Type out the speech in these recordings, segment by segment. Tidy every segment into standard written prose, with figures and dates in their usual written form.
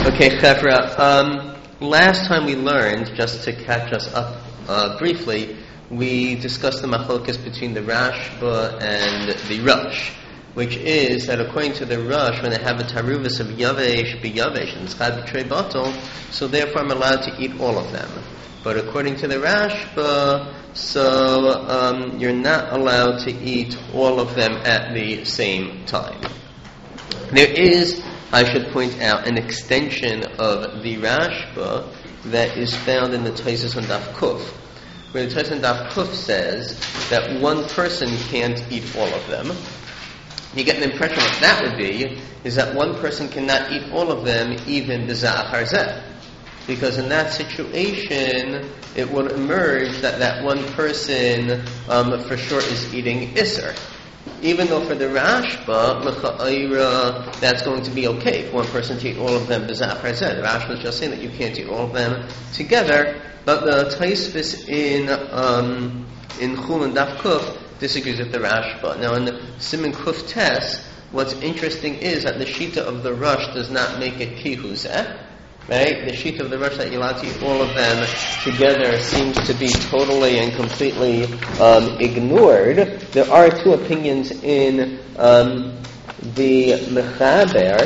Okay, Chevra. Last time we learned, just to catch us up briefly, we discussed the machlokes between the Rashba and the Rush, which is that according to the Rush, when they have a taruvus of yavesh b'yavesh and tzchad b'trei batel, so therefore I'm allowed to eat all of them. But according to the Rashba, so you're not allowed to eat all of them at the same time. There is, I should point out, an extension of the Rashba that is found in the Tosfos on Daf Kuf, where the Tosfos on Daf Kuf says that one person can't eat all of them. You get an impression what that would be, is that one person cannot eat all of them, even b'zeh achar zeh. Because in that situation, it would emerge that one person for sure is eating Isser. Even though for the Rashba, l'cha'ira, that's going to be okay for one person to eat all of them b'zeh achar zeh. The Rashba is just saying that you can't eat all of them together, but the Tosfos in Chul and Daf Kuf disagrees with the Rashba. Now in the Siman Kuf Tes, what's interesting is that the Shita of the Rush does not make it ki hu zeh. Right? The sheet of the Rush that you're allowed to eat all of them together seems to be totally and completely ignored. There are two opinions in the Mechaber.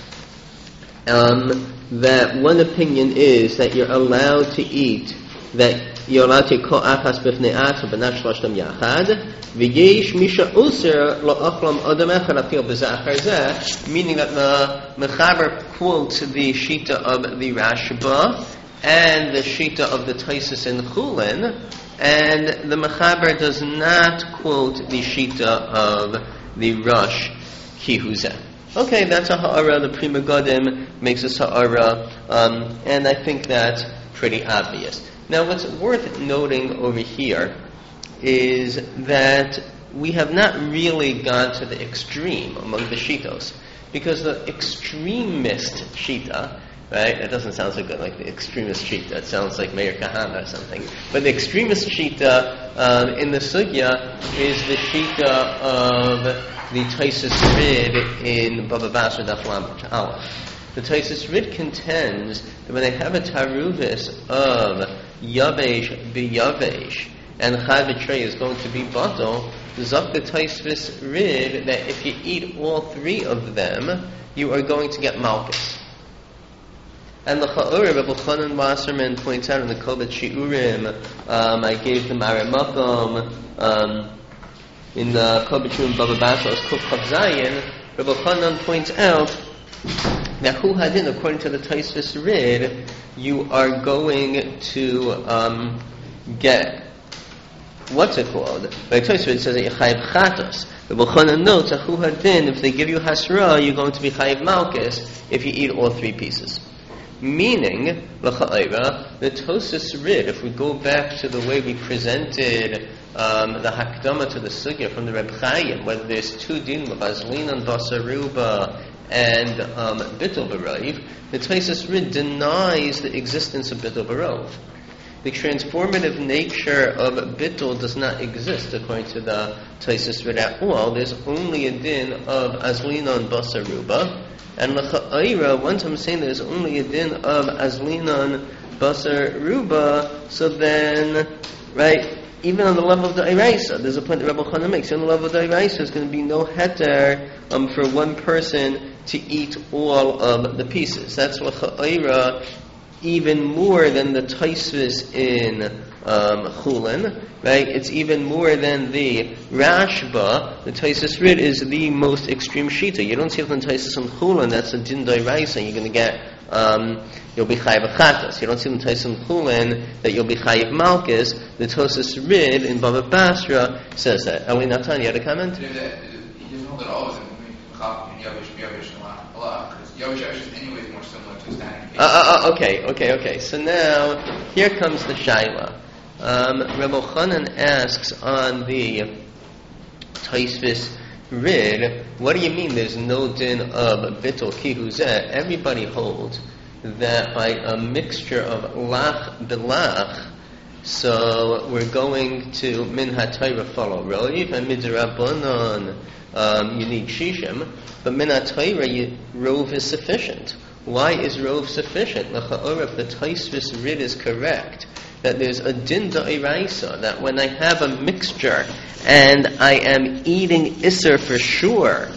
That one opinion is that you're allowed to eat, that you're allowed to kol achas b'fnei atzma but not shlashtam yachad. V'yesh misha user lo achlam adam echad afil b'zeh achar zeh, meaning that the Mechaber quotes the Shita of the Rashba and the Shita of the Tosfos in Chulin, and the Mechaber does not quote the Shita of the Rush ki hu zeh. Okay, that's a ha'ara. The Pri Megadim makes a ha'ara, and I think that's pretty obvious. Now, what's worth noting over here is that we have not really gone to the extreme among the Shitos, because the extremist Shita, right, that doesn't sound so good, like the extremist Shita, it sounds like Meir Kahana or something, but the extremist Shita in the Sugya is the Shita of the Tosfos Rid in Baba Basra Daf Lamed Aleph. The Tosfos Rid contends that when they have a taruvis of yavesh b'yavesh and chad b'trei is going to be batel, zok the Tosfos Rid that if you eat all three of them, you are going to get malchus. And the Cha'ur, Rebbe Chanan Wasserman points out in the Kol Shiurim, I gave the Maramacham in the Kol Shiurim Baba Basra Kuf Chav Zayin, Rebbe Chanan points out that Hu Hadin, according to the Tosfos Rid, you are going to get, what's it called? By Tosfos Rid, it says that you're chayiv chatos. The B'chanan notes that Hu Hadin, if they give you hasra, you're going to be chayiv malchus if you eat all three pieces. Meaning, l'cha'ira, the Tosfos Rid, if we go back to the way we presented the hakdama to the sugya from the Reb Chaim, whether there's two din of azlin and basaruba and bittul b'rov, the Tosfos Rid denies the existence of bittul b'rov. The transformative nature of bittul does not exist according to the Tosfos Rid at all. There's only a din of azlinon basaruba, and l'cha'ira, once I'm saying there's only a din of azlinon basaruba, so then, right, even on the level of the Iraisa, there's a point that Rebbe Chanan makes. On the level of the Iraisa, there's going to be no heter for one person to eat all of the pieces. That's l'cha'ira, even more than the Tosfos in Chulin, right? It's even more than the Rashba. The Tosfos Rid is the most extreme Shita. You don't see it in Tosfos in Chulin, that's a din d'oraisa, you're going to get you'll be chayiv chatas. You don't see in Tosfos in Chulin that you'll be chayiv malchus. The Tosfos Rid in Baba Basra says that. Ali Natan, you had a comment? He doesn't hold it all as Yavish a lot, because Yavish is anyways more similar to standard case. Okay. So now, here comes the Shaila. Rebbe Chanan asks on the Tosfos Rid, what do you mean there's no din of bittul ki hu zeh? Everybody holds that by a mixture of lach b'lach, so we're going to min ha-Torah follow roiv, and midrabanon you need shishim, but min ha-Torah rov is sufficient. why is Rov sufficient? L'cha'or, if the Tosfos Rid is correct, that there's a din da'iraisa, that when I have a mixture and I am eating Isser for sure,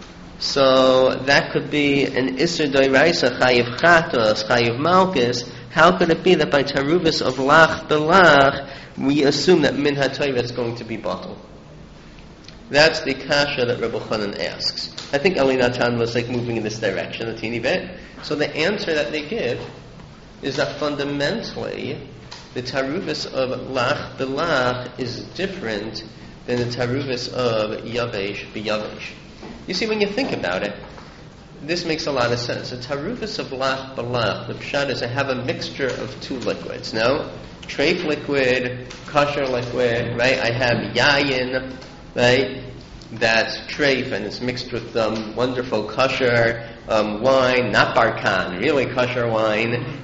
so that could be an Isser da'iraisa, chayiv chatos, chayiv malchus. How could it be that by taruvus of lach belach, we assume that min ha'toiv is going to be bottled? That's the kasha that Rabbi Chanan asks. I think Ali Natan was moving in this direction a teeny bit. So the answer that they give is that fundamentally the taruvus of lach belach is different than the taruvus of yavesh b'yavesh. You see, when you think about it, this makes a lot of sense. The taruvus of lach belach, the pshat is I have a mixture of two liquids. No? Treif liquid, kosher liquid, right? I have yayin, right? That's treif, and it's mixed with wonderful kosher wine, not barkan, really kosher wine.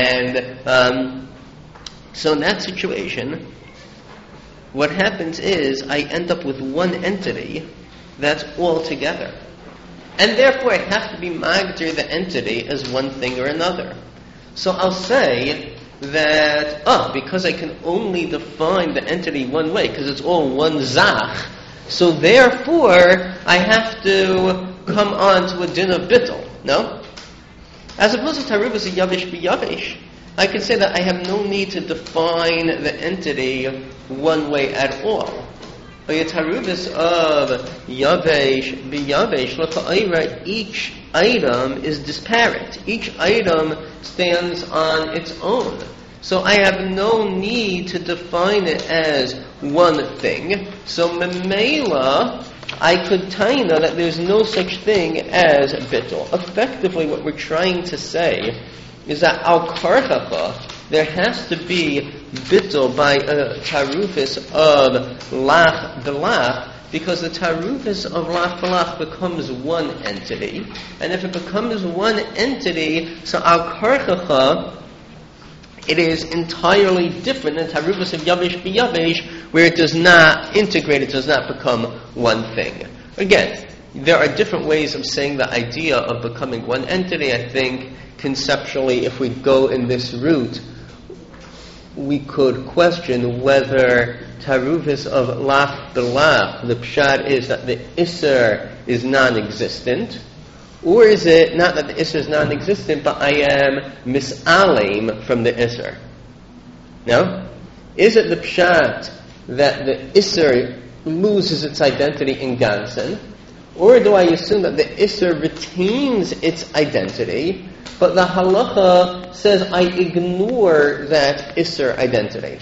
And so in that situation, what happens is I end up with one entity that's all together. And therefore I have to be magdir the entity as one thing or another. So I'll say that, because I can only define the entity one way, because it's all one zach, so therefore I have to come on to a din of bittul. No? As opposed to taruvus of yavish b'yavish, I can say that I have no need to define the entity one way at all. By a taruvus of yavesh b'yavesh, l'cha'ira, each item is disparate. Each item stands on its own. So I have no need to define it as one thing. So memela, I could taina that there's no such thing as bittul. Effectively, what we're trying to say is that al karchacha, there has to be bittul by a tarufis of lach belach, because the tarufis of lach belach becomes one entity, and if it becomes one entity, so al karchacha, it is entirely different than tarufis of yavish b'yavish, where it does not integrate, it does not become one thing. Again, there are different ways of saying the idea of becoming one entity. I think conceptually, if we go in this route, we could question whether tarufis of lach belach, the pshat is that the isser is non-existent, or is it not that the isser is non-existent, but I am misalim from the isser? No? Is it the pshat that the isser loses its identity in gansen, or do I assume that the isser retains its identity, but the halacha says I ignore that isser identity?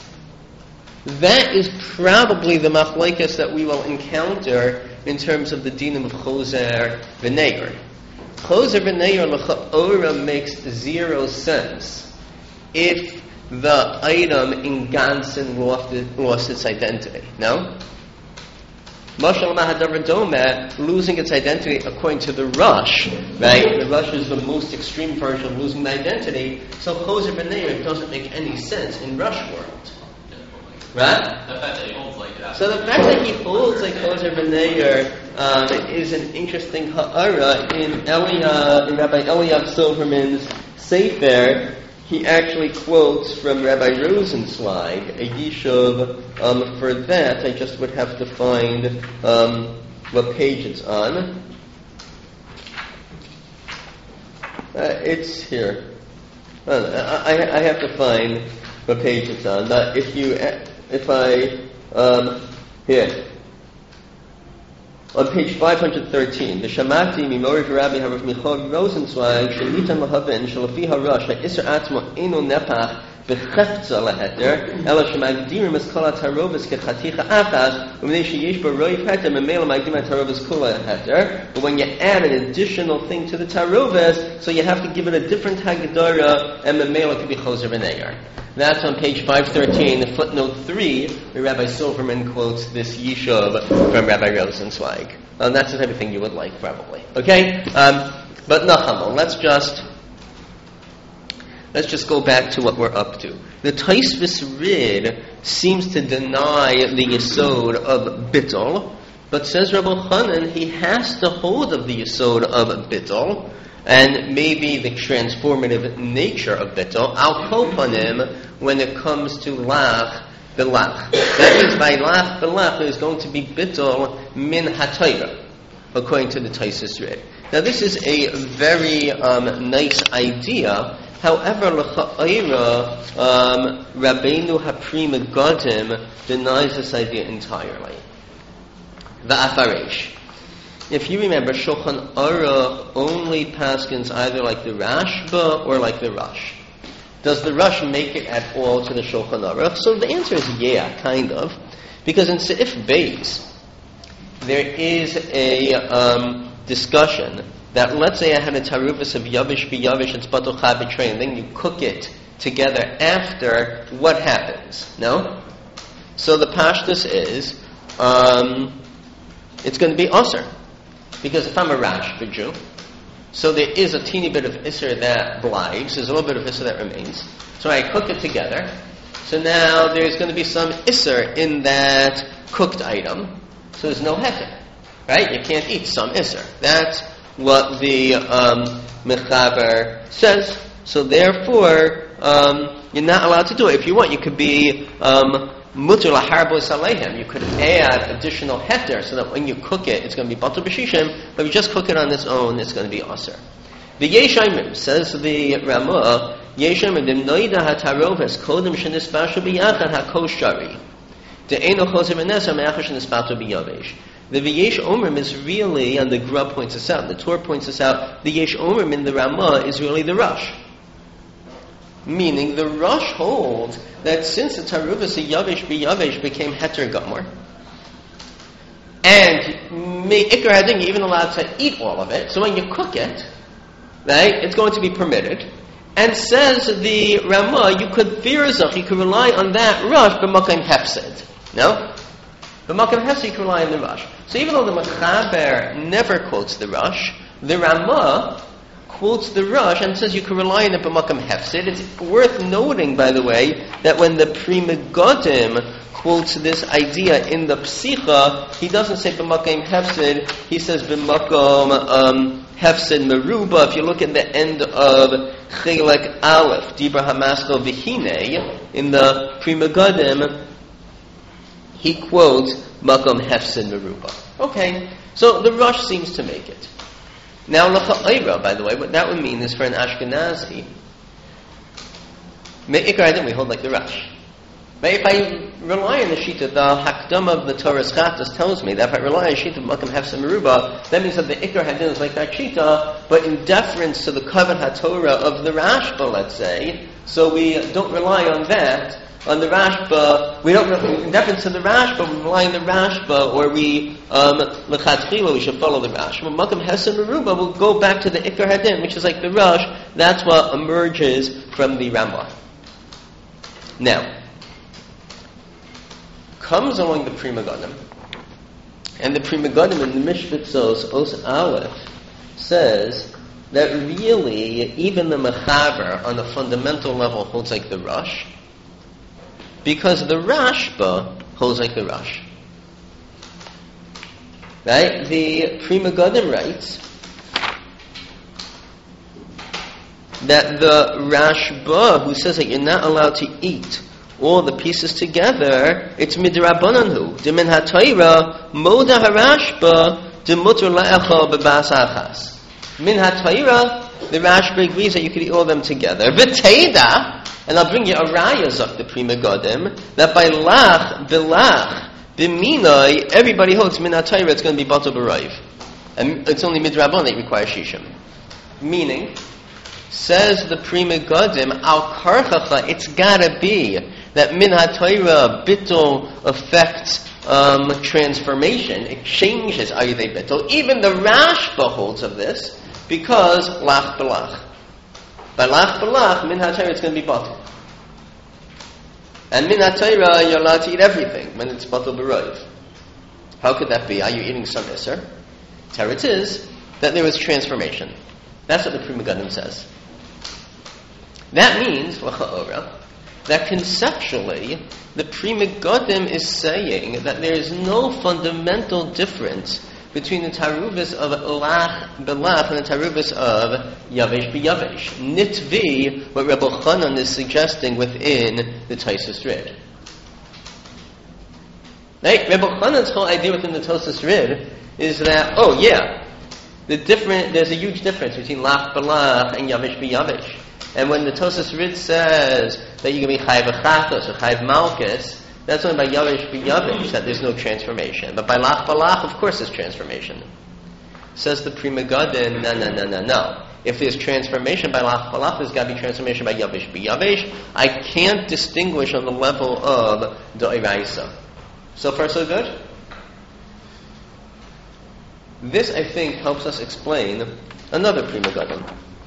That is probably the machlekes that we will encounter in terms of the dinim of choser v'neir. Choser v'neir l'cha'ora makes zero sense if the item in gansen lost its identity. No? Mashal Mahadavar Domet, losing its identity according to the Rush, right? The Rush is the most extreme version of losing the identity. So Choser B'neir doesn't make any sense in Rush world, right? The fact that he holds like that. So the fact that he holds like Choser B'neir is an interesting ha'ara in Rabbi Eliyav Silverman's Sefer. He actually quotes from Rabbi Rosenzweig, a yishuv. For that, I just would have to find what page it's on. It's here. I have to find what page it's on. Here. On page 513, the Shamati Mimori Rabbi Harav Michal Rosenzweig Shelitan Lahavin Shalafi Harash Isser Atmo Eno Nepach Bechefza Laheter Ela Shemagdirim Es Kol HaTarovis Kechaticha Achas U'Mnei Sheyesh Bo Roi Heter Memela Magdim HaTarovis Kol HaHeter. But when you add an additional thing to the Tarovis, so you have to give it a different Haggadara, and Memela could be Choser V'Neir. That's on page 513, footnote 3, where Rabbi Silverman quotes this yishuv from Rabbi Rosenzweig. That's the type of thing you would like, probably. Okay? But nachamon, let's just go back to what we're up to. The Tosfos Rid seems to deny the yesod of bittul, but says Rabbi Chanan he has to hold of the yesod of bittul, and maybe the transformative nature of bittul, al kol panim, when it comes to lach b'lach. That means by lach b'lach there's going to be bittul min haTorah, according to the Tosfos Rid. Now this is a very nice idea. However, l'cha'ira, Rabbeinu HaPri Megadim denies this idea entirely. The Afaresh. If you remember, Shulchan Aruch only paskins either like the Rashba or like the Rush. Does the Rush make it at all to the Shulchan Aruch? So the answer is yeah, kind of. Because in Seif Beis, there is a discussion that, let's say I had a tarufas of yavish b'yavish and spatul chad b'trei, and then you cook it together after, what happens? No? So the pashtus is, it's going to be osir. Because if I'm a rash, the Jew, so there is a teeny bit of isser that blives, there's a little bit of isser that remains. So I cook it together. So now there's going to be some isser in that cooked item. So there's no heter. Right? You can't eat some isser. That's what the Mechaber says. So therefore, you're not allowed to do it. If you want, you could be mutter laharbo saleihem. You could add additional heter so that when you cook it, it's going to be batul b'shishim. But if you just cook it on its own, it's going to be aser. The Yeshayim says the Ramah, Yeshayim the noida hataroves kodem shenisbashu biyachad hakoshari. The eno choser v'nesa me'achar shenisbatu biyavesh. The Yesh Omrim is really, and the Grub points this out, the Torah points this out, the Yesh Omrim in the Ramah is really the Rush. Meaning, the Rush holds that since the Taruvas of Yavesh b'Yavesh became Heter Gomor, and Ikar Hadin, you're even allowed to eat all of it, so when you cook it, right, it's going to be permitted. And says the Ramah, you could firzach, you could rely on that Rush, b'Makam Hefsid. No? B'Makam Hefsid, you can rely on the Rush. So even though the Mechaber never quotes the Rush, the Ramah quotes the Rush and says you can rely on the b'makam hefsid. It's worth noting, by the way, that when the Pri Megadim quotes this idea in the Psicha, he doesn't say b'makam hefsid, he says b'makam hefsid meruba. If you look at the end of Chelek Aleph, Dibra Hamaskal V'hine, in the Pri Megadim, he quotes makam hefsid meruba. Okay, so the Rush seems to make it. Now, l'cha'ira, by the way, what that would mean is for an Ashkenazi, me'ikar hadin, we hold like the Rush. But if I rely on the Shita, the Hakdam of the Torah's Chatas tells me that if I rely on Shita of Makam Hefsa Meruba, that means that the Ikar Hadin is like that Shita, but in deference to the Kavan HaTorah of the Rashba, let's say, so we don't rely on that. On the Rashba, we don't, in deference to the Rashba, we rely on the Rashba, or we, l'chatchila, we should follow the Rashba. Makam Hesed Meruba will go back to the Ikar Hadin, which is like the Rush. That's what emerges from the Ramah. Now, comes along the Pri Megadim, and the Pri Megadim in the Mishpatzos Os Aleph says that really, even the Mechaber on a fundamental level holds like the Rush, because the Rashba holds like the Rush. Right? The Pri Megadim writes that the Rashba, who says that you're not allowed to eat all the pieces together, it's midrabananhu. De min haTorah moda harashba de muter la'echal bebas achas. Min haTorah, the Rashba agrees that you could eat all of them together. V'teida, and I'll bring you a raya zok the Pri Megadim, that by lach, belach, b'minoi, everybody holds min haTorah, it's going to be batul b'rayv. And it's only midrabban that requires shishim. Meaning, says the Pri Megadim, al karchacha, it's gotta be that min haTorah bittul affects transformation. It changes ayudei bittul. Even the Rashba holds of this, because lach belach. By lach belach, min haTorah, it's going to be batul. And min haTorah, you're allowed to eat everything when it's batul b'rayv. How could that be? Are you eating some iser? Teretz is that there was transformation. That's what the Pri Megadim says. That means, l'cha'ora, that conceptually, the Pri Megadim is saying that there is no fundamental difference between the taruvas of lach belach and the taruvas of yavesh b'yavesh. Nitvi, what Rebbe Chanan is suggesting within the Tosas Rid. Right? Rebbe Chanan's whole idea within the Tosas Rid is that, there's a huge difference between lach belach and yavesh b'yavesh. And when the Tosas Rid says that you can be chayv achatos or chayv malchus, that's only by yavesh b'yavesh that there's no transformation. But by lach balach, of course, there's transformation. Says the Pri Megadim, no. If there's transformation by lach balach, there's got to be transformation by yavesh b'yavesh. I can't distinguish on the level of d'oraisa. So far, so good? This, I think, helps us explain another Pri Megadim.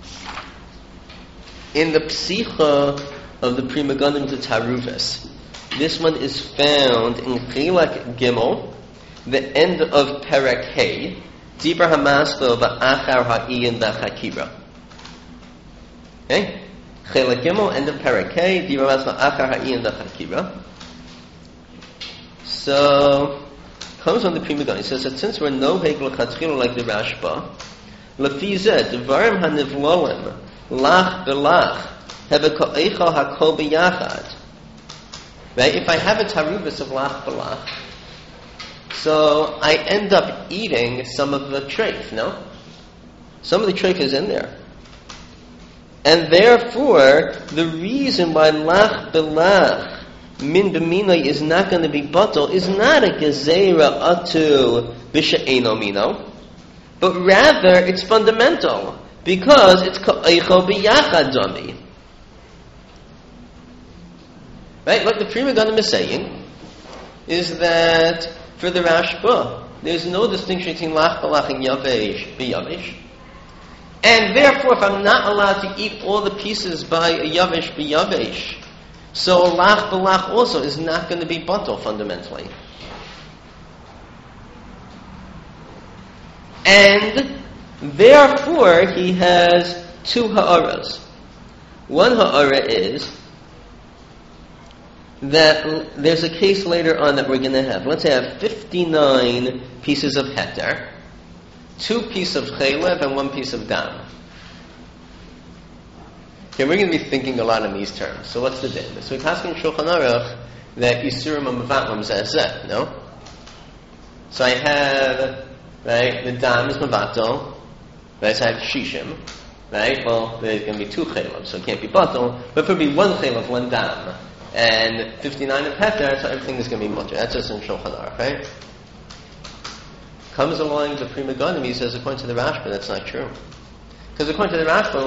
In the psicha of the Pri Megadim to Taruvas, this one is found in Chilak Gimel, the end of Perek Hey, Dibra Hamaslo V'achar Ha'iyin V'chakira. Okay? Chilak Gimel, end of Perek Hey, Dibra Hamaslo V'achar Ha'iyin V'chakira. So, comes on the Pri Megadim. It says that since we're no Hegel Chatchilo like the Rashba, Lefizet, Devarim HaNivlolim, Lach Belach, Hebeka'echa HaKol B'yachad. Right? If I have a taruvas of lach balach, so I end up eating some of the treif, no? Some of the treif is in there. And therefore, the reason why lach balach min b'minoi is not going to be batal is not a gezerah atu b'she'eno mino, but rather it's fundamental, because it's ka'echo b'yachad dami. Right? What the Pri Megadim is saying is that for the Rashba, there's no distinction between lach balach and yavesh b'yavesh. And therefore, if I'm not allowed to eat all the pieces by a yavesh b'yavesh, so lach balach also is not going to be batal fundamentally. And therefore, he has two ha'aras. One ha'ara is that there's a case later on that we're going to have. Let's say I have 59 pieces of heter, 2 pieces of chaylev, and 1 piece of dam. Okay, we're going to be thinking a lot in these terms. So what's the din? So we pass in Shulchan Aruch that Yisurim Mavatlam Zeh, no? So I have, right, the dam is Mavato, right, so I have Shishim, right? Well, there's going to be 2 chaylev, so it can't be batal, but it would be 1 chaylev, 1 dam. And 59 of heter, so everything is going to be mutter. That's just in Shulchan Aruch, right? Comes along the Pri Megadim, he says, according to the Rashba, that's not true. Because according to the Rashba,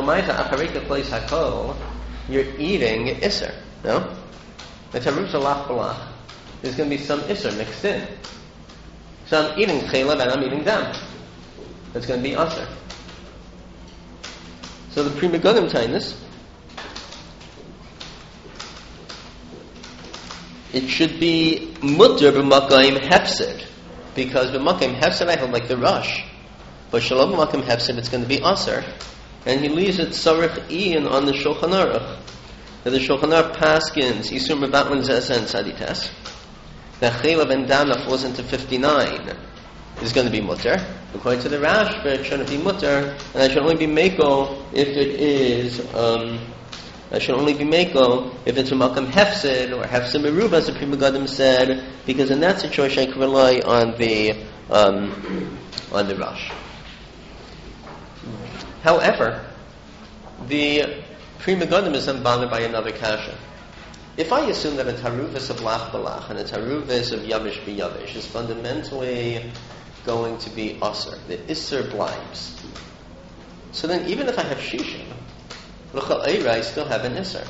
you're eating Isser, no? The Taruvs are lach balach. There's going to be some Isser mixed in. So I'm eating chaylev and I'm eating dam. That's going to be Asser. So the Pri Megadim telling this, it should be mutter b'makayim hefsed, because b'makayim hefsed I hold like the rush, but shalom b'makayim hefsed it's going to be aser, and he leaves it sarich ian on the Shulchan Aruch. That the Shulchan Aruch paskins Yisur Mevatlan Zeh and Sadites that chaylev and dam that falls into 59 is going to be mutter. According to the Rashba, it shouldn't be mutter, and it should only be meko if it is. I should only be meko if it's a makam hefsid or hefsid meruba, as the Pri Megadim said, because in that situation I can rely on the rush. However, the Pri Megadim is unbothered by another kasha. If I assume that a taruvus of lach balach and a taruvus of yavish b'yavish is fundamentally going to be aser, the isser blinds, so then even if I have shishim, I still have an Isser.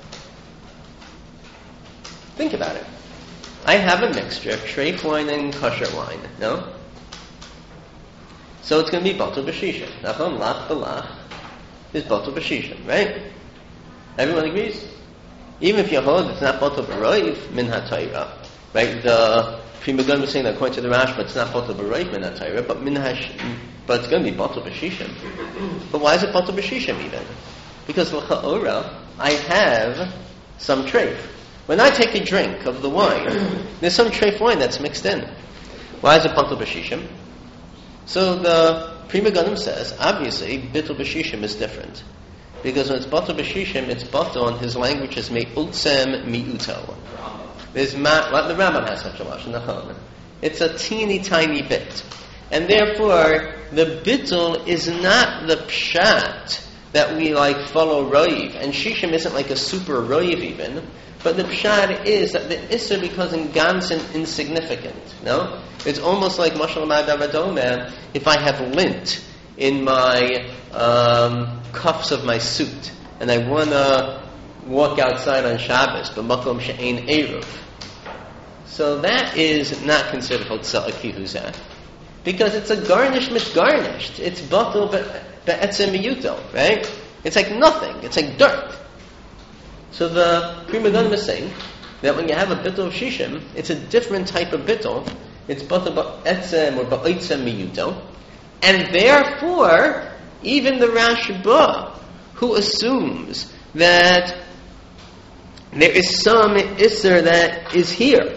Think about it. I have a mixture of treif wine and kosher wine, no? So it's going to be batul b'shishim. Nachon lach balach is batul b'shishim, right? Everyone agrees? Even if you hold it's not batul b'roiv min ha'tayra, right? The Pri Megadim was saying that according to the Rashba, it's not batul b'roiv min ha'tayra, but it's going to be batul b'shishim. But why is it batul b'shishim even? Because l'cha'ora, I have some treif. When I take a drink of the wine, there's some treif wine that's mixed in. Why is it batul b'shishim? So the Pri Megadim says, obviously, Bittul B'Shishim is different. Because when it's Batul B'Shishim, it's Batul, and his language is Me'utzem Mi'uto. There's the Rambam has such a lashon, Nachon. It's a teeny tiny bit. And therefore, the Bittul is not the Pshat that we follow Roiv. And Shishim isn't like a super Roiv even. But the Pshat is that the Isser becomes in Gansen insignificant. No? It's almost like Mashal Ma'adav, if I have lint in my cuffs of my suit, and I want to walk outside on Shabbos, but Makom She'ein Eruv. So that is not considered Hotzah Kihuzah, because it's a garnished misgarnished. It's Batul Be'etzem Miyuto, right? It's like nothing. It's like dirt. So the Pri Megadim is saying that when you have a bittul of Shishim, it's a different type of bittul. It's Batul Be'etzem or Be'etzem Miyuto. And therefore, even the Rashba, who assumes that there is some Isser that is here,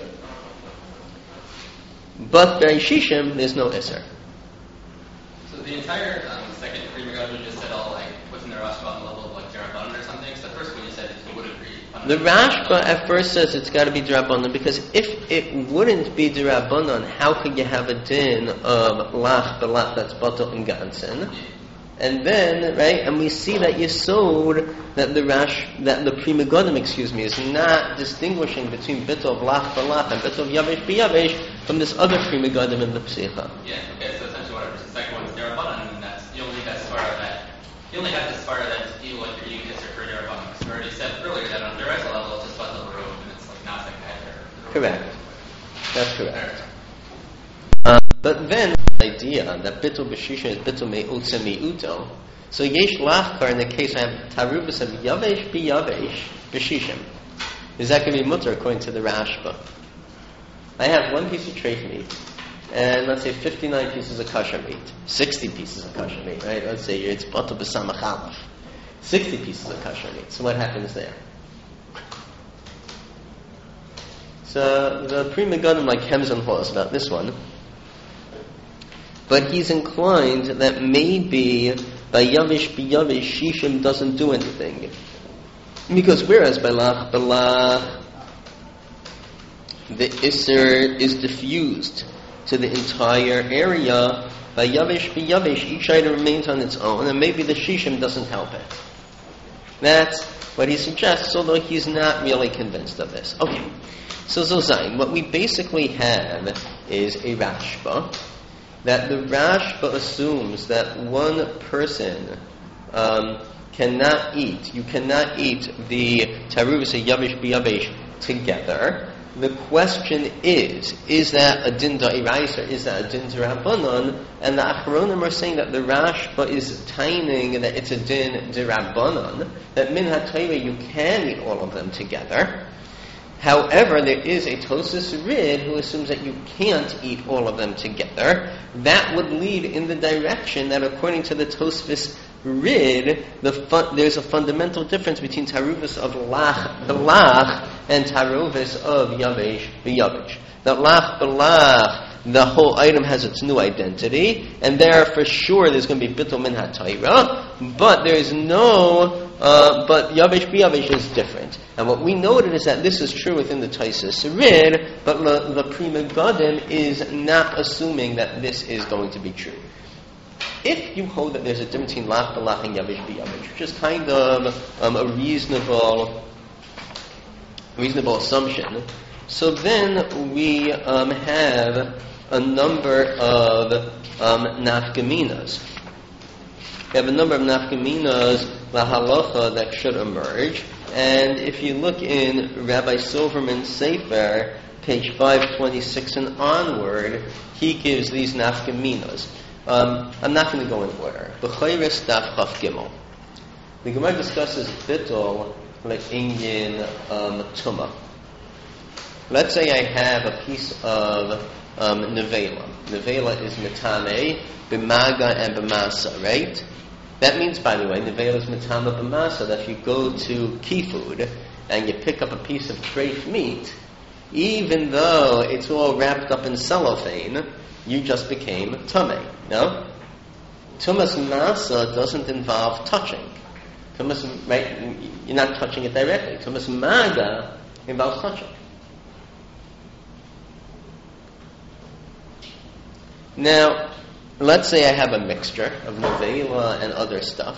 but by Shishim, there's no Isser. So the entire second Pri Megadim just said all what's in the Rashba on the level of Derabanan or something. So the first one you said you would agree. The Rashba at first says it's got to be Derabanan, because if it wouldn't be Derabanan, how could you have a din of Lach B'Lach that's Batul and Gansen? And then, right, and we see that Yesod, that the Pri Megadim, is not distinguishing between Bittul of Lach B'Lach and Bittul of Yavesh B'Yavesh from this other Pri Megadim in the Psicha. Yeah, okay, so essentially whatever the second one is Derabanan, and that's, you only have this far that you're eating Isser for Derabanan, because we already said earlier that on the direct level it's just Batul Rov, and it's not like that. Correct. That's correct. But then the idea that Bittul B'Shishim is Bittul Me'utzem Mi'uto, so Yesh Lachkar, in the case I have Taruvus of Yavesh B'Yavesh B'Shishim, is that going to be mutter according to the Rashba? I have one piece of treif meat, and let's say 59 pieces of kosher meat, 60 pieces of kosher meat, right? Let's say it's Batul B'Samach Aleph, 60 pieces of kosher meat. So what happens there? So the Pri Megadim hems and haws about this one, but he's inclined that maybe by Yavish B'Yavish Shishim doesn't do anything, because whereas by Lach B'Lach the Isser is diffused to the entire area, by Yavish B'Yavish each item remains on its own, and maybe the Shishim doesn't help it. That's what he suggests, although he's not really convinced of this. Okay, so Zozain, what we basically have is a Rashba, that the Rashba assumes that one person cannot eat. You cannot eat the Taruvus of Yavish B'Yavish together. The question is that a din da'iraisa, is that a din d'Rabbanan? And the Achronim are saying that the Rashba is taining that it's a din d'Rabbanan, that min ha'Torah you can eat all of them together. However, there is a Tosfos Rid who assumes that you can't eat all of them together. That would lead in the direction that according to the Tosfos Rid, there's a fundamental difference between Taruvus of Lach B'Lach and Taruvus of Yavesh B'Yavesh. That Lach B'Lach, the whole item has its new identity, and there for sure there's going to be Bittul Min HaTorah, but there is no, but Yavesh B'Yavesh is different. And what we noted is that this is true within the Tosfos Rid, but the Pri Megadim is not assuming that this is going to be true. If you hold that there's a difference between Lach B'Lach and Yavesh B'Yavesh, which is kind of a reasonable assumption, so then we have a number of nafkaminas. We have a number of nafkaminas, la halacha, that should emerge. And if you look in Rabbi Silverman's Sefer, page 526 and onward, he gives these nafkaminas. I'm not going to go in order. B'chayres daf chaf gimel. The Gemara discusses bittul like inyan tumah. Let's say I have a piece of nevela. Nevela is metame, b'maga and b'masa, right? That means, by the way, nevela is metame b'masa, that if you go to Key Food and you pick up a piece of treif meat, even though it's all wrapped up in cellophane, you just became tamei. No? Tumas masa doesn't involve touching. Tumas, right? You're not touching it directly. Tumas maga involves touching. Now, let's say I have a mixture of nevela and other stuff.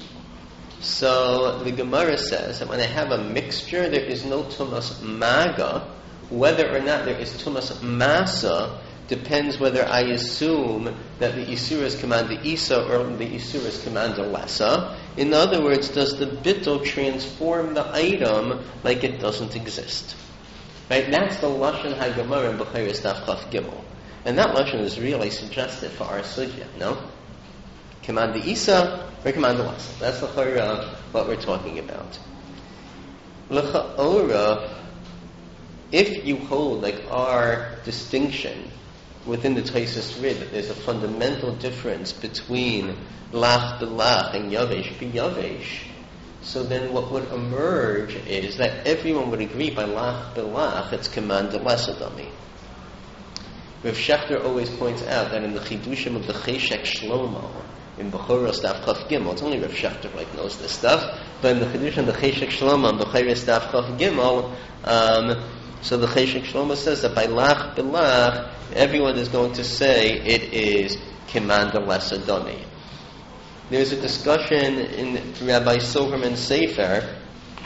So the Gemara says that when I have a mixture, there is no tumas maga. Whether or not there is tumas masa depends whether I assume that the isuras command the isa or the isuras command the lessa. In other words, does the bittul transform the item like it doesn't exist? Right? That's the lashon haGemara in B'chayres Daf Chaf Gimel, and that lashon is really suggestive for our sugya. No, command the isa or command the lessa. That's the chayra what we're talking about. L'cha'ora, if you hold like our distinction within the Taisus Rid, that there's a fundamental difference between lach b'lach and yavesh b'yavesh, so then what would emerge is that everyone would agree by lach b'lach it's command the lesser dummy. Rav Shechter always points out that in the Chidushim of the Cheshek Shlomo, in Bechoros Daf Chaf Gimel, it's only Rav Shechter knows this stuff, but in the Chidushim of the Cheshek Shlomo, in Bechoros Daf Chaf Gimel, so the Cheshek Shlomo says that by lach b'lach, everyone is going to say it is command the lesser dummy. There's a discussion in Rabbi Silverman's Sefer.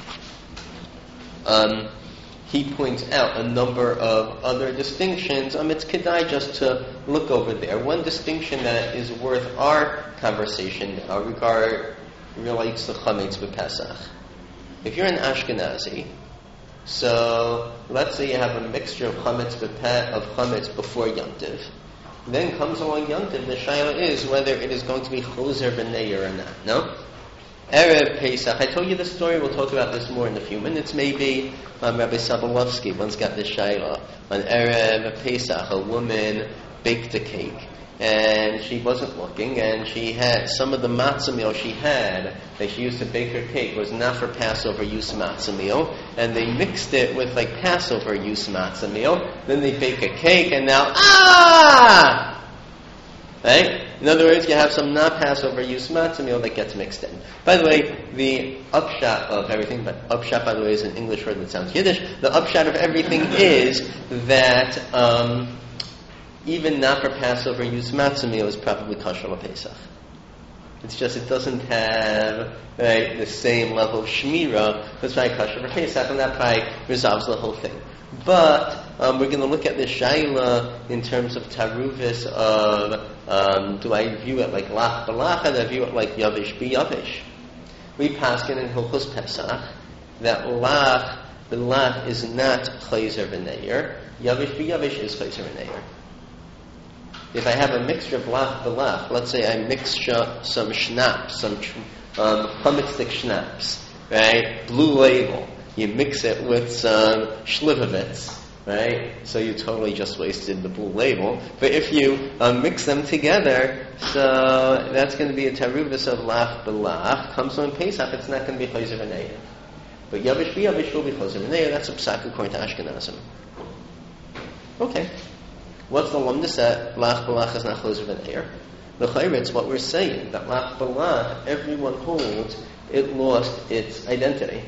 He points out a number of other distinctions. It's kedai just to look over there. One distinction that is worth our conversation relates to chametz b'Pesach. If you're an Ashkenazi, so let's say you have a mixture of chametz before Yom Tov. Then comes along Yom Tov, the shayla is whether it is going to be choser b'neir or not. No? Erev Pesach. I told you the story. We'll talk about this more in a few minutes. Maybe Rabbi Sabalovsky once got this shayla. On Erev Pesach, a woman baked a cake, and she wasn't looking, and she had some of the matzah meal she had that she used to bake her cake was not for Passover use matzah meal, and they mixed it with like Passover use matzah meal. Then they bake a cake, and now right? In other words, you have some not Passover use matzah meal that gets mixed in. By the way, the upshot of everything, but upshot, by the way, is an English word that sounds Yiddish. The upshot of everything is that even not for Passover use matzah meal is probably kosher Pesach. It's just it doesn't have the same level of shmira. That's why kosher Pesach, and that probably resolves the whole thing. But we're going to look at this shayla in terms of taruvis of do I view it like lach b'lach, or do I view it like yavish b'yavish? We paskin in Hilchos Pesach that lach b'lach is not chayzer v'neir, yavish b'yavish is chayzer v'neir. If I have a mixture of lach b'lach, let's say I mix some schnapps, some chametzik schnapps, right? Blue Label. You mix it with some Shlivovitz, right? So you totally just wasted the Blue Label. But if you mix them together, so that's going to be a taruvus of lach b'lach. Comes on Pesach, it's not going to be chayzer v'neir. But yavish b'yavish will be chayzer v'neir. That's a psak according to Ashkenazim. Okay. What's the lumdus that lach b'lach is not chayzer v'neir? The chayritz, what we're saying, that lach b'lach, everyone holds, it lost its identity.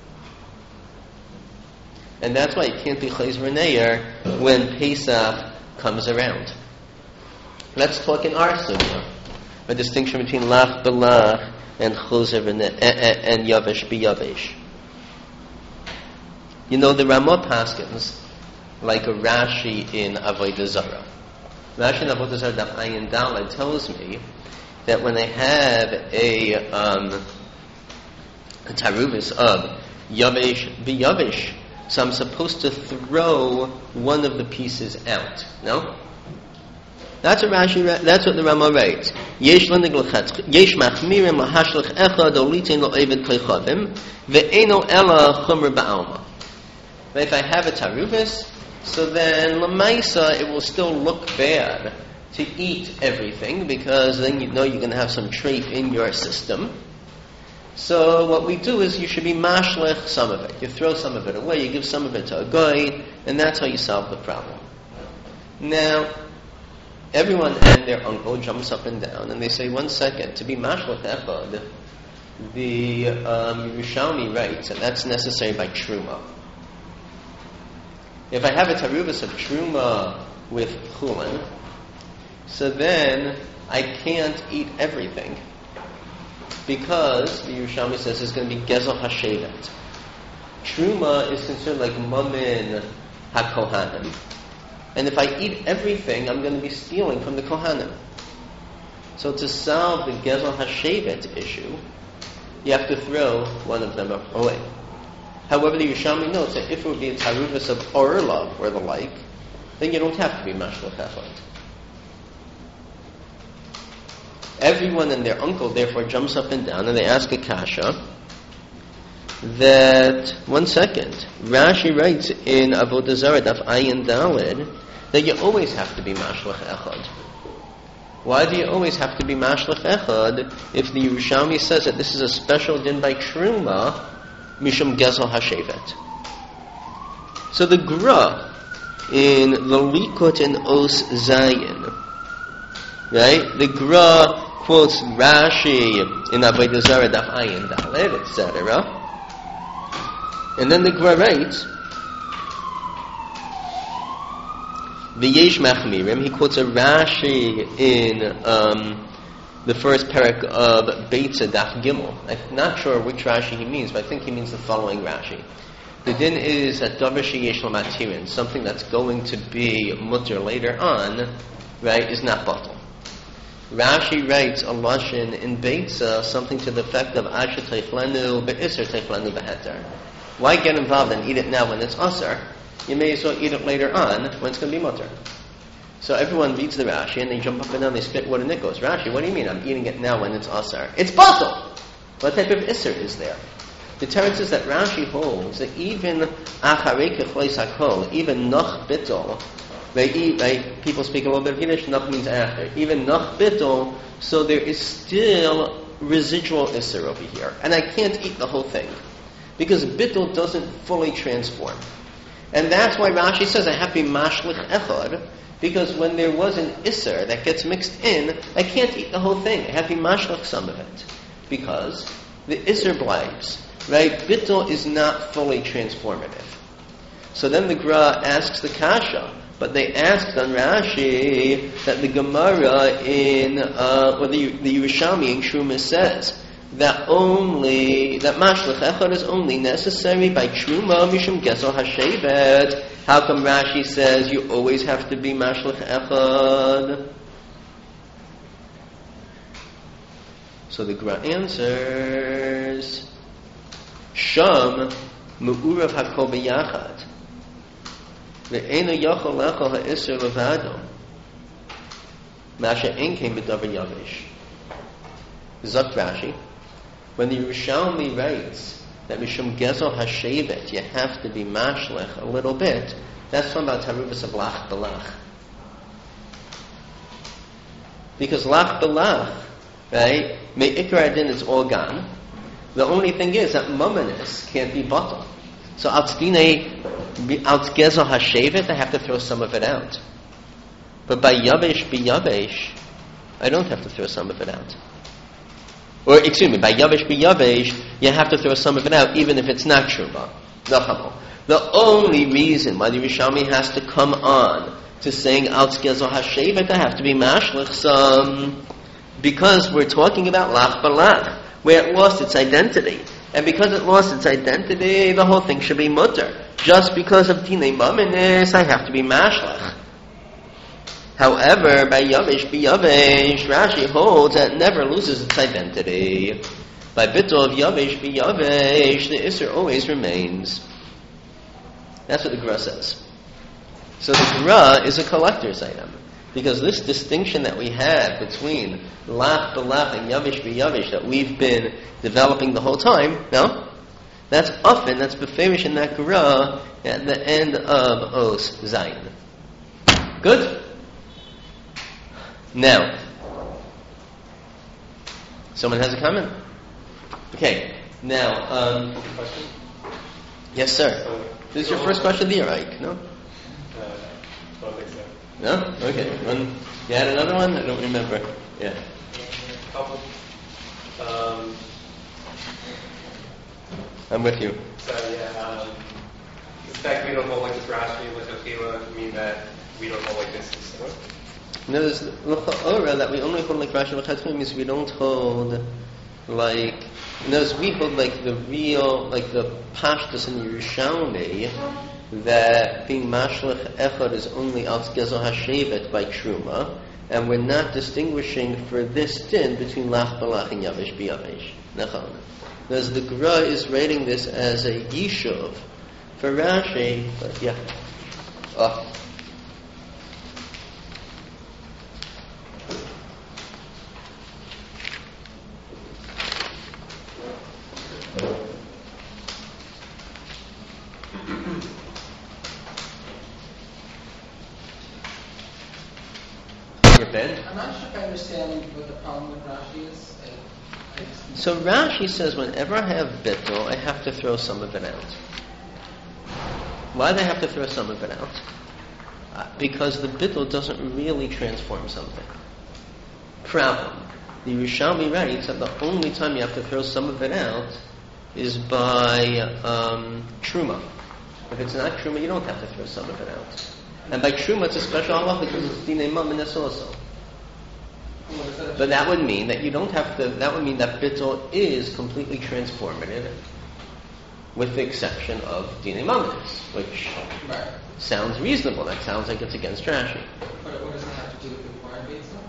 And that's why it can't be chayzer v'neir when Pesach comes around. Let's talk in our sugya, a distinction between lach b'lach and chayzer v'neir and yavesh b'yavesh. You know, the Ramah paskins like a Rashi in Avodah Zarah. Rashi in Avodah Zarah Daf Ayin Daled tells me that when I have a taruvis of yavesh b'yavesh, so I'm supposed to throw one of the pieces out. No? That's what Rashi. That's what the Rama writes. Yesh machmirim lahashlich echad olitin lo eved klechavim ve'eno ela chumer ba'alma. But if I have a taruvis, so then lamaisa it will still look bad to eat everything, because then you know you're going to have some treif in your system. So what we do is you should be mashlich some of it. You throw some of it away, you give some of it to a guy, and that's how you solve the problem. Now, everyone and their uncle jumps up and down, and they say, 1 second, to be mashlich echad, the Yerushalmi writes, and that's necessary by truma. If I have a taruvas of truma with chulin, so then I can't eat everything, because the Yerushalmi says it's going to be gezel hashevet. Truma is considered like mamin hakohanim, and if I eat everything, I'm going to be stealing from the kohanim. So to solve the gezel hashevet issue, you have to throw one of them away. However, the Yerushalmi notes that if it would be a taruvas of orlav or the like, then you don't have to be mashlich echad. Everyone and their uncle therefore jumps up and down, and they ask a kasha that, 1 second, Rashi writes in Avodah Zarah Daf Ayin Daled that you always have to be mashlich echad. Why do you always have to be mashlich echad if the Yerushalmi says that this is a special din by truma mishum gezel hashevet? So the Gra in the Likut and Os Zayin, right? The Gra quotes Rashi in Avodah Zarah Daf Ayin Daled, etc. And then the Gra writes, V'yesh machmirim, he quotes a Rashi in the first parak of Beitza Daf Gimel. I'm not sure which Rashi he means, but I think he means the following Rashi. The din is that davar sheyesh lo matirin, something that's going to be mutter later on, right, is not batal. Rashi writes a lashon in Beitza, something to the effect of asher teichlenu be'isr teichlenu beheter. Why get involved and eat it now when it's asar? You may as well eat it later on when it's going to be mutter. So everyone reads the Rashi and they jump up and down, they spit water and it goes, Rashi, what do you mean I'm eating it now when it's asar? It's batal! What type of isser is there? The teretz is that Rashi holds that even acharei kechleis hakol, even noch bitol, right? People speak a little bit of Yiddish, noch means after. Even noch bitol, so there is still residual isser over here. And I can't eat the whole thing, because bittul doesn't fully transform. And that's why Rashi says I have to be mashlich echad, because when there was an isser that gets mixed in, I can't eat the whole thing. I have to be mashlich some of it, because the isser blibes, right? Bittul is not fully transformative. So then the Gra asks the kasha, but they asked on Rashi that the Gemara in, or the Yerushalmi in Truma says, that mashlich echad is only necessary by truma mishum gezel hashevet. How come Rashi says you always have to be mashlich echad? So the Gra answers, Sham me'urav hakol b'yachad ve'enu yachol lechol ha'isr levado masha ein kein b'davar yavish. Zok Rashi, when the Yerushalmi writes that mishum gezel hashevet, you have to be mashlich a little bit, that's talking about taruvas of lach belach. Because lach belach, right, me'ikar adin is all gone. The only thing is that mumminess can't be batal. So out gezel hashevet, I have to throw some of it out. But by yavesh, I don't have to throw some of it out. Or, excuse me, by yavesh, you have to throw some of it out, even if it's not truma. The only reason why the Yerushalmi has to come on to saying out gezel hashevet, I have to be mashlich some, because we're talking about lach balach, where it lost its identity. And because it lost its identity, the whole thing should be mutter. Just because of dinei maminis, I have to be mashlich. However, by yavesh, Rashi holds that it never loses its identity. By bittul of yavesh, the isser always remains. That's what the Gra says. So the Gra is a collector's item, because this distinction that we have between lach belach and yavesh that we've been developing the whole time, no? That's beferish in that Gra at the end of Os Zayin. Good? Now, someone has a comment? Okay. Now, question? yes, sir. This is your first question of the year, Ike, no? I don't think so. No? Okay. You had another one? I don't remember. Yeah. Couple. I'm with you. So the fact we don't hold like this Rashi with Akila mean that we don't hold like this instead. Notice that we only hold like Rashi L'Chatzmi means we don't hold like. Notice we hold like the real, like the Pashtus in Yerushalmi, that being Mashlich Echad is only Al Gezel HaShevet by Truma, and we're not distinguishing for this din between Lach Balach and Yavesh B'Yavesh. Nachon. Notice the Gra is rating this as a Yishuv for Rashi, but yeah. I'm not sure if I understand what the problem with Rashi is. So Rashi says whenever I have bittul, I have to throw some of it out. Why do I have to throw some of it out? Because the bittul doesn't really transform something. Problem. The Yerushalmi writes that the only time you have to throw some of it out is by truma. If it's not truma, you don't have to throw some of it out. And by truma, it's a special halacha because it's dinei maminas also. But that would mean that you don't have to. That would mean that bittul is completely transformative, with the exception of dinei maminas, which sounds reasonable. That sounds like it's against Rashi. But what does it have to do with the Gemara and Beitza?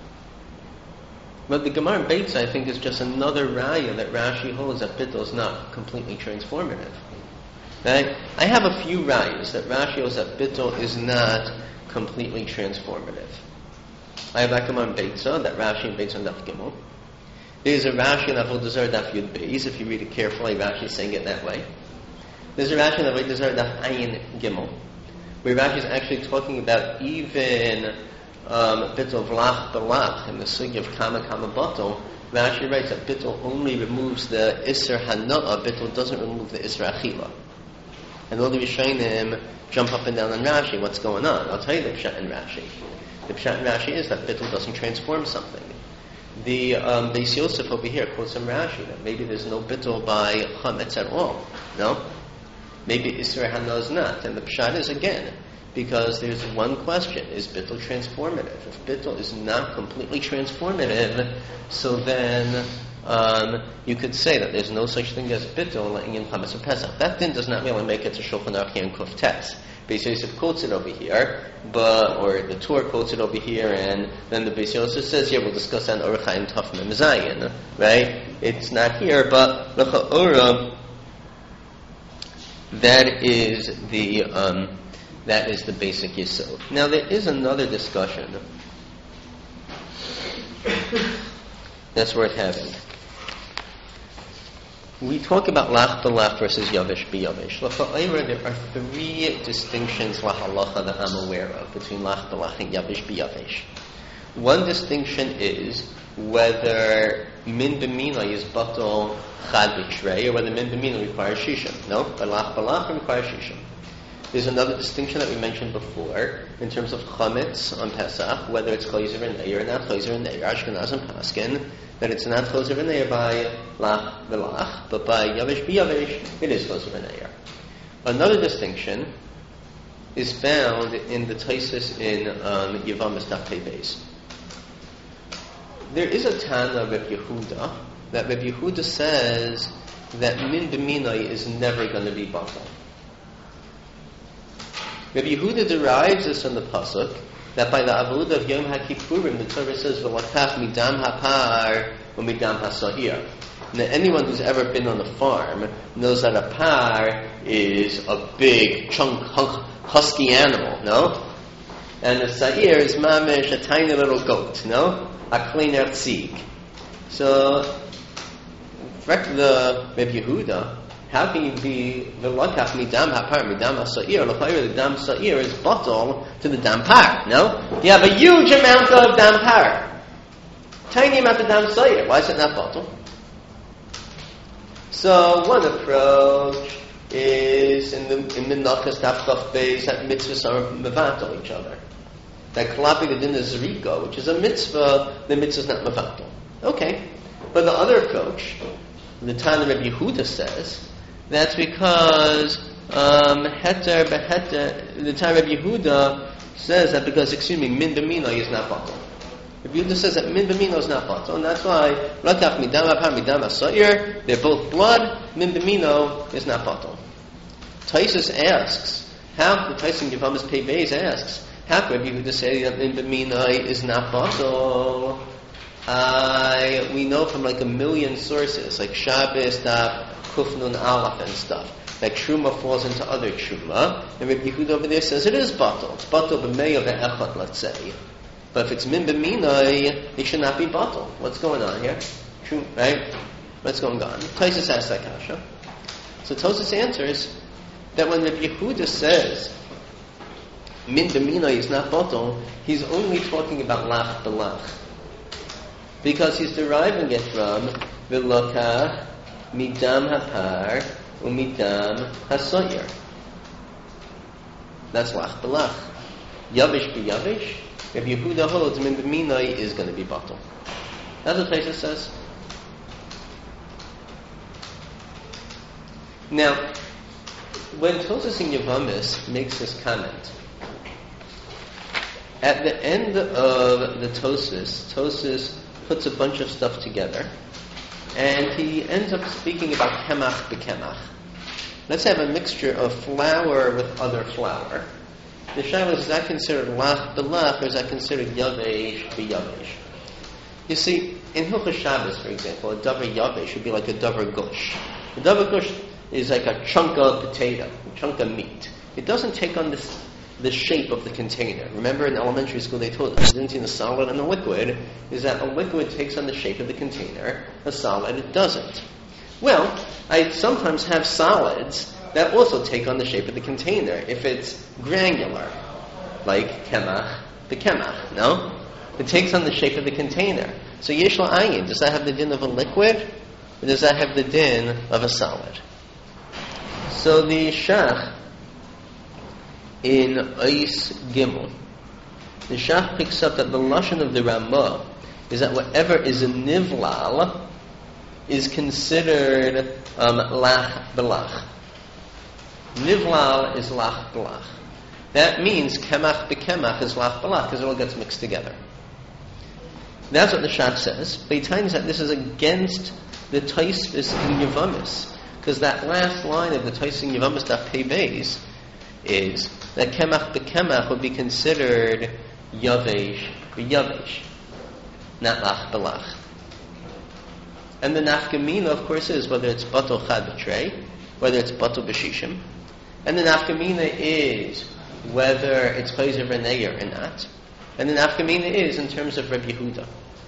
But the Gemara and Beitza, I think, is just another raya that Rashi holds that bittul is not completely transformative. Right? I have a few rayas that Rashi holds that bittul is not completely transformative. I have Gemara and Beitza, that Rashi and Beitza and Daf Gimel. There's a Rashi in Avodah Zarah Daf Yud Beis. If you read it carefully, Rashi is saying it that way. There's a Rashi in Avodah Zarah Daf Ayin Gimel, where Rashi is actually talking about even bittul v'lach b'lach in the sugi of kama batel. Rashi writes that bittul only removes the isser hana'ah. Bittul doesn't remove the isser achila. And all the Rishonim jump up and down on Rashi. What's going on? I'll tell you the pshat in Rashi. The pshat in Rashi is that bittul doesn't transform something. The Beis Yosef over here quotes some Rashi that maybe there's no bittul by chametz at all. No? Maybe Isra Hana is not. And the pshat is again, because there's one question, is bittul transformative? If bittul is not completely transformative, so then you could say that there's no such thing as bittul in chametz and Pesach. That then does not really make it to Shulchan Aruch and Kuf Tes. Beis Yosef quotes it over here, or the Torah quotes it over here, and then the Beis Yosef says, yeah, we'll discuss that in Orach Chaim Taf Mem Zayin, right? It's not here, but l'cha'ora, that is the basic yisod. Now there is another discussion that's worth having. We talk about lach b'lach versus yavesh b'yavesh. There are three distinctions lahalacha that I'm aware of between lach b'lach and yavesh b'yavesh. One distinction is whether min b'mina is batal chad b'shrei, or whether min b'mina requires shishim. No, but lach b'lach requires shishim. There's another distinction that we mentioned before in terms of chametz on Pesach, whether it's chayzer and neir or not chayzer and neir. Ashkenaz and Paskin, that it's not chayzer and neir by lach v'lach, but by yavesh b'yavesh, it is chayzer and neir. Another distinction is found in the Taisus in Yevamos Daf Pei Beis. There is a Tana of Reb Yehuda that Reb Yehuda says that min b'minai is never going to be batal. Reb Yehuda derives this from the pasuk that by the avodah of Yom HaKippurim, the Torah says v'lakach midam hapar u'midam hasahir. Now, anyone who's ever been on a farm knows that a par is a big chunk, husky animal, no? And the sa'ir is mamish, a tiny little goat, no? A kleiner tzig. So, the Reb Yehuda, how can you be v'lakach midam hapar midam hasa'ir? The dam sa'ir is batal to the dam par, no? You have a huge amount of dam par. Tiny amount of dam sa'ir. Why is it not batal? So one approach is in the Menachos Daf Chaf Beis that mitzvahs are mevatel each other. That Kalapi Gadin is Zerika, which is a mitzvah, the mitzvah is not mevatel. Okay. But the other approach, the Tana Rabbi Yehuda says, that's because heter beheter, the Tana Rabbi Yehuda says that because, min b'mino is not batel. Rabbi Yehuda says that min b'mino is not batel, and that's why rakach midam apar midam asayir, they're both blood, min b'mino is not batel. Taisus asks, how, the Taisus in Yevamos Pei Beis asks, how could Rabbi Yehuda say that min b'mino is not batel? We know from like a million sources, like Shabbos, Daf, Kufnun, Aleph, and stuff. Like Truma falls into other Truma, and Rabbi Yehuda over there says it is batel. It's batel b'meya ve'echad, let's say. But if it's min b'minai, it should not be batel. What's going on here? True, right? What's going on? Tosfos asks that kasha. So Tosfos answers that when Rabbi Yehuda says min b'minai is not batel, he's only talking about lach b'lach. Because he's deriving it from v'lokach midam hapar u'midam hasoyer. That's lach b'lach. Yavish b'yavish. If Yehuda holds min b'minai is going to be batel. That's what Tosfos says. Now, when Tosfos in Yevamos makes this comment, at the end of the Tosfos puts a bunch of stuff together, and he ends up speaking about kemach b'kemach. Let's have a mixture of flour with other flour. The shaila is that considered lach b'lach, or is that considered yavesh b'yavesh? You see, in Hilchos Shabbos, for example, a davar yavesh would be like a davar gush. A davar gush is like a chunk of potato, a chunk of meat. It doesn't take on the shape of the container. Remember in elementary school they told us the difference between a solid and a liquid is that a liquid takes on the shape of the container, a solid it doesn't. Well, I sometimes have solids that also take on the shape of the container if it's granular, like kemach, the kemach, no? It takes on the shape of the container. So yesh la'ayin, does that have the din of a liquid, or does that have the din of a solid? So the Shach in Ois Gimel, the Shach picks up that the lashon of the Ramah is that whatever is a nivlal is considered lach b'lach. Nivlal is lach b'lach. That means kemach b'kemach is lach b'lach because it all gets mixed together. That's what the Shach says. But he tells that this is against the Tosfos in Yevamos, because that last line of the Tosfos in Yevamos Daf Pei Beis is that kemach b'kemach would be considered yavesh b'yavesh, not lach b'lach. And the nafkamina, of course, is whether it's batel chad b'trei, whether it's batel b'shishim, and the nafkamina is whether it's chayzer v'neir or not, and the nafkamina is in terms of Rabbi Yehuda.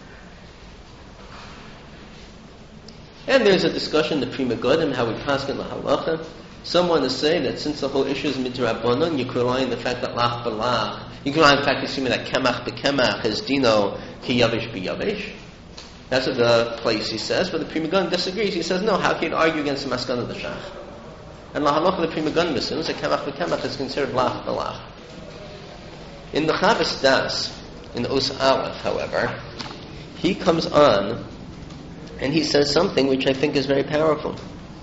And there's a discussion, the Pri Megadim, how we paskin the halacha. Some want to say that since the whole issue is midrabanan, you could rely on the fact that lach b'lach, you could rely on the fact assuming that kemach b'kemach is dino ki yavish b'yavish. That's what the place he says, but the Pri Megadim disagrees. He says, no, how can you argue against the maskan of the Shach? And la halacha the Pri Megadim assumes that kemach b'kemach is considered lach b'lach. In the Chavos Das, in Os Aleph, however, he comes on and he says something which I think is very powerful.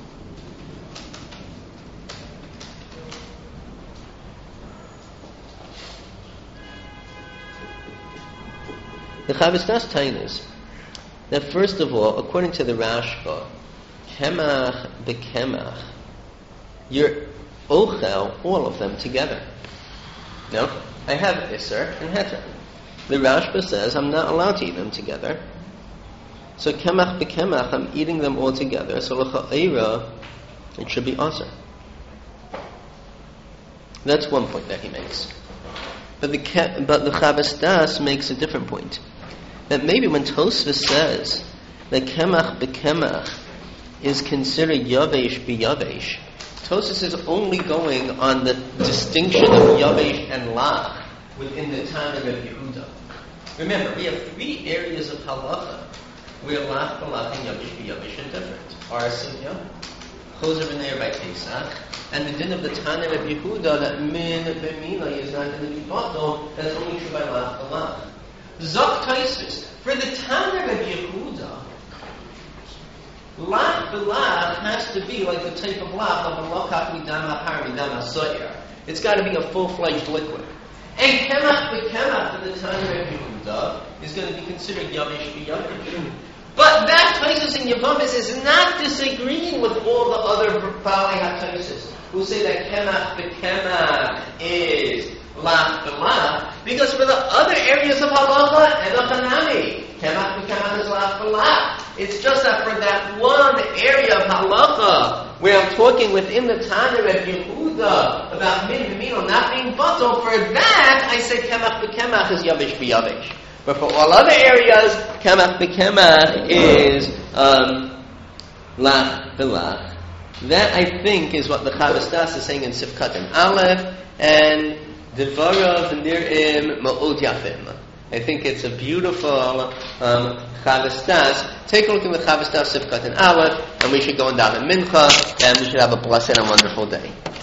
The Chavos Das tainas that first of all, according to the Rashba, kemach b'kemach, you're ochel all of them together. No? I have Isser and Heter. The Rashba says I'm not allowed to eat them together. So kemach b'kemach, I'm eating them all together. So l'cha'ira, it should be aser. That's one point that he makes. But the Chavos Das makes a different point. That maybe when Tosfos says that kemach b'kemach is considered yavesh b'yavesh, Tosfos is only going on the distinction of yavesh and lach within the time of Yehuda. Remember, we have three areas of halacha where lach b'lach and yavish b'yavish are different. Arsim yom. Choser v'neir by Pesach. And the din of the Tana of Yehuda that min b'mila is not going to be bottled, that's only true by lach b'lach. Zok Taisus. For the Tana of Yehuda, lach b'lach has to be like the type of lach of a lokach midama har midama soyer. It's got to be a full-fledged liquid. And kemach b'kemach for the Tana of Yehuda is going to be considered yavish b'yavish. But that Taisus in Yavamis is not disagreeing with all the other Baalei HaTaisus who say that kemach b'kemach is lach b'lach, because for the other areas of halacha and of hanami, kemach b'kemach is lach b'lach. It's just that for that one area of halacha where I'm talking within the Tana of Yehuda about min v'mino not being batal, for that I say kemach b'kemach is yavish b'yavish. But for all other areas, kemach b'kemach is lach b'lach. That, I think, is what the Chavos Das is saying in Sifkat and Aleph, and Devarav Nir'im Ma'od Yafim. I think it's a beautiful Chavos Das. Take a look at the Chavos Das Sifkat and Aleph, and we should go and daven Mincha, and we should have a blessed and wonderful day.